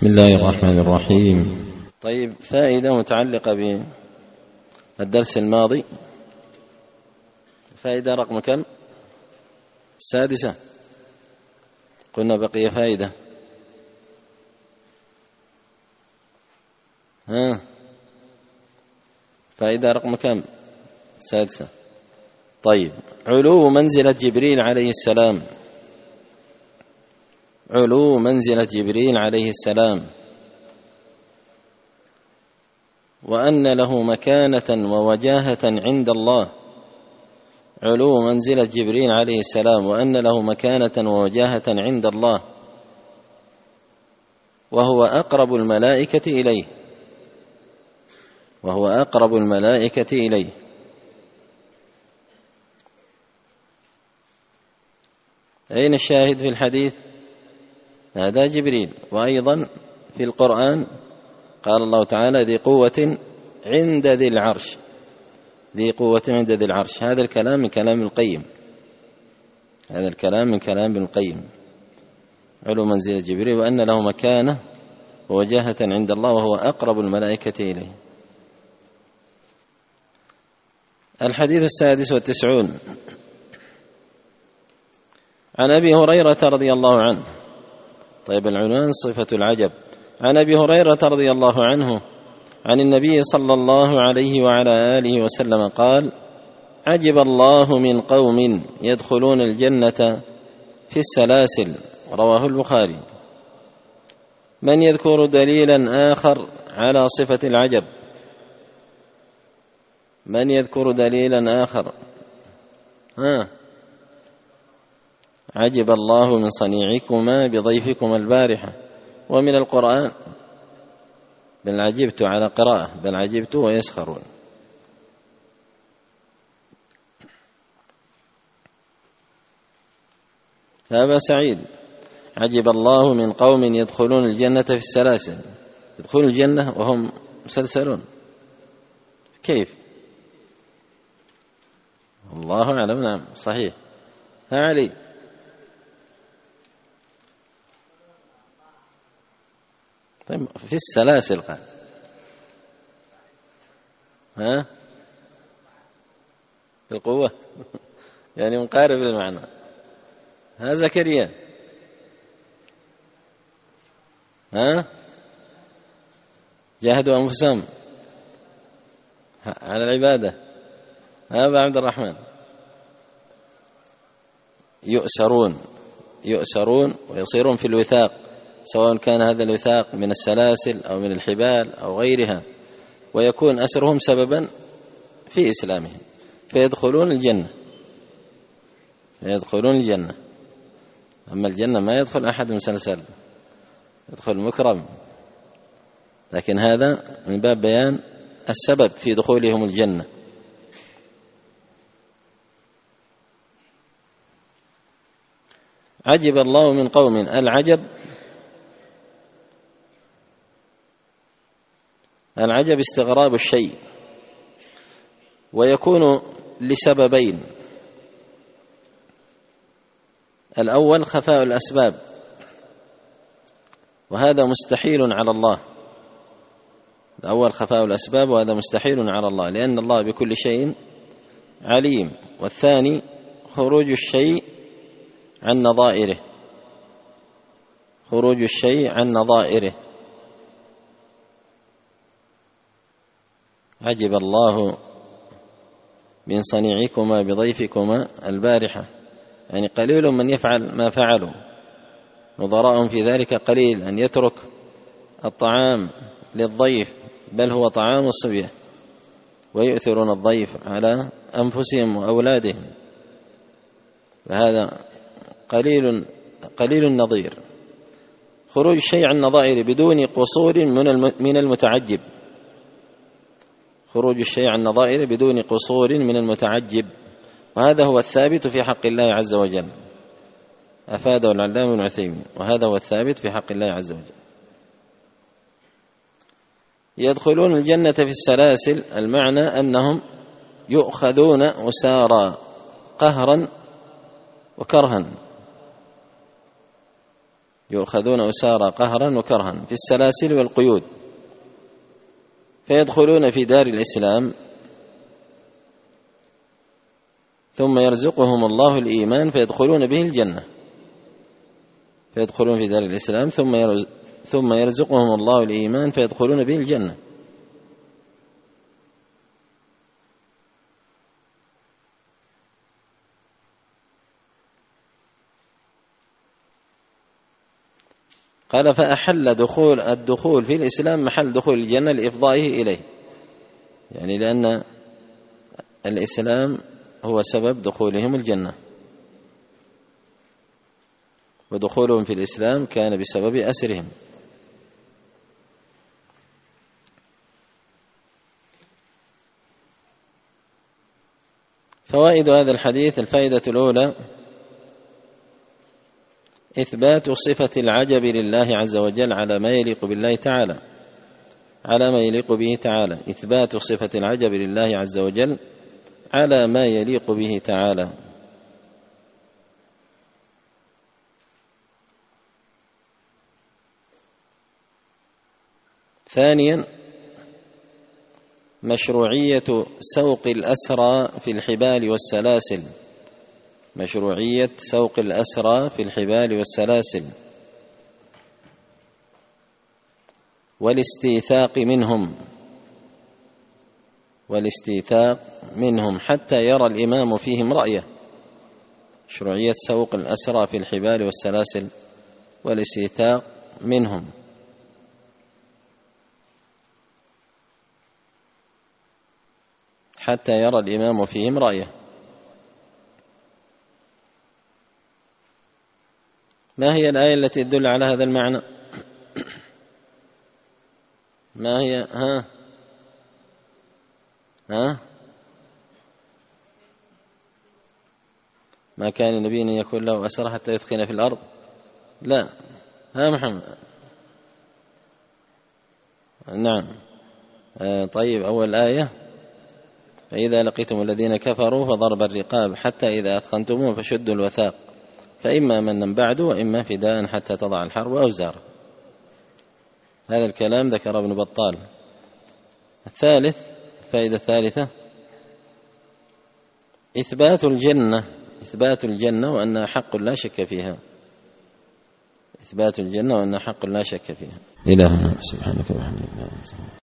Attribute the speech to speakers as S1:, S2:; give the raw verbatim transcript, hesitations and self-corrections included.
S1: بسم الله الرحمن الرحيم.
S2: طيب، فائدة متعلقة بالدرس الماضي، فائدة رقم كم؟ السادسة. قلنا بقي فائدة. ها فائدة رقم كم؟ السادسة. طيب، علو منزلة جبريل عليه السلام. علو منزلة جبريل عليه السلام، وأن له مكانة ووجاهة عند الله. علو منزلة جبريل عليه السلام وأن له مكانة ووجاهة عند الله، وهو أقرب الملائكة إليه وهو أقرب الملائكة إليه أين الشاهد في الحديث؟ هذا جبريل. وأيضا في القرآن قال الله تعالى: ذي قوة عند ذي العرش. ذي قوة عند ذي العرش. هذا الكلام من كلام ابن القيم هذا الكلام من كلام ابن القيم. علو منزلة جبريل وأن له مكانة ووجاهة عند الله، وهو أقرب الملائكة إليه. الحديث السادس والتسعون، عن أبي هريرة رضي الله عنه. طيب، العنوان صفة العجب. عن أبي هريرة رضي الله عنه عن النبي صلى الله عليه وعلى آله وسلم قال: عجب الله من قوم يدخلون الجنة في السلاسل. رواه البخاري. من يذكر دليلا آخر على صفة العجب؟ من يذكر دليلا آخر؟ ها عجب الله من صنيعكما بضيفكما البارحة. ومن القرآن: بل عجبت على قراءة بل عجبت ويسخرون. أبا سعيد: عجب الله من قوم يدخلون الجنة في السلاسل. يدخلون الجنة وهم مسلسلون، كيف؟ الله أعلم. نعم، صحيح. ها علي؟ طيب، في السلاسل قال. ها في القوة يعني مقارب للمعنى. ها زكريا؟ ها جاهدوا أنفسهم على العبادة. ها أبا عبد الرحمن؟ يؤسرون يؤسرون ويصيرون في الوثاق، سواء كان هذا الوثاق من السلاسل أو من الحبال أو غيرها، ويكون أسرهم سببا في إسلامهم، فيدخلون الجنة فيدخلون الجنة أما الجنة ما يدخل أحد مسلسل، يدخل مكرم. لكن هذا من باب بيان السبب في دخولهم الجنة. عجب الله من قوم. العجب العجب استغراب الشيء، ويكون لسببين: الأول خفاء الأسباب، وهذا مستحيل على الله. الأول خفاء الأسباب وهذا مستحيل على الله، لأن الله بكل شيء عليم. والثاني خروج الشيء عن نظائره خروج الشيء عن نظائره عجب الله من صنيعكما بضيفكما البارحة، يعني قليل من يفعل ما فعلوا، نظراءهم في ذلك قليل، أن يترك الطعام للضيف، بل هو طعام الصبية، ويؤثرون الضيف على أنفسهم وأولادهم، فهذا قليل قليل النظير. خروج الشيء عن نظائره بدون قصور من المتعجب خروج الشيء عن نظائره بدون قصور من المتعجب، وهذا هو الثابت في حق الله عز وجل. أفاده العلامة ابن عثيمين، وهذا هو الثابت في حق الله عز وجل. يدخلون الجنة في السلاسل، المعنى أنهم يؤخذون أسارى قهرا وكرها، يؤخذون أسارى قهرا وكرها في السلاسل والقيود، فيدخلون في دار الإسلام ثم يرزقهم الله الإيمان فيدخلون به الجنة، فيدخلون في دار الإسلام ثم ثم يرزقهم الله الإيمان فيدخلون به الجنة. قال فأحل دخول الدخول في الإسلام محل دخول الجنة لإفضائه إليه، يعني لأن الإسلام هو سبب دخولهم الجنة، ودخولهم في الإسلام كان بسبب أسرهم. فوائد هذا الحديث: الفائدة الأولى إثبات صفة العجب لله عز وجل على ما يليق بالله تعالى، على ما يليق به تعالى، إثبات صفة العجب لله عز وجل على ما يليق به تعالى. ثانيا مشروعية سوق الأسرى في الحبال والسلاسل، مشروعية سوق الأسرى في الحبال والسلاسل والاستيثاق منهم والاستيثاق منهم حتى يرى الإمام فيهم رأيه، مشروعية سوق الأسرى في الحبال والسلاسل والاستيثاق منهم حتى يرى الإمام فيهم رأيه. ما هي الآية التي تدل على هذا المعنى؟ ما هي؟ ها ها ما كان النبي أن يكون له أسرى حتى يثخن في الأرض؟ لا. ها محمد؟ نعم. آه طيب، أول آية: فإذا لقيتم الذين كفروا فضرب الرقاب حتى إذا أثخنتموه فشدوا الوثاق فإما منا بعد وإما فداء حتى تضع الحرب أوزارها. هذا الكلام ذكر ابن بطال. الثالث، الفائدة الثالثة: إثبات الجنة، إثبات الجنة وأنها حق لا شك فيها، إثبات الجنة وأنها حق لا شك فيها.
S1: إلهنا سبحانك وبحمدك.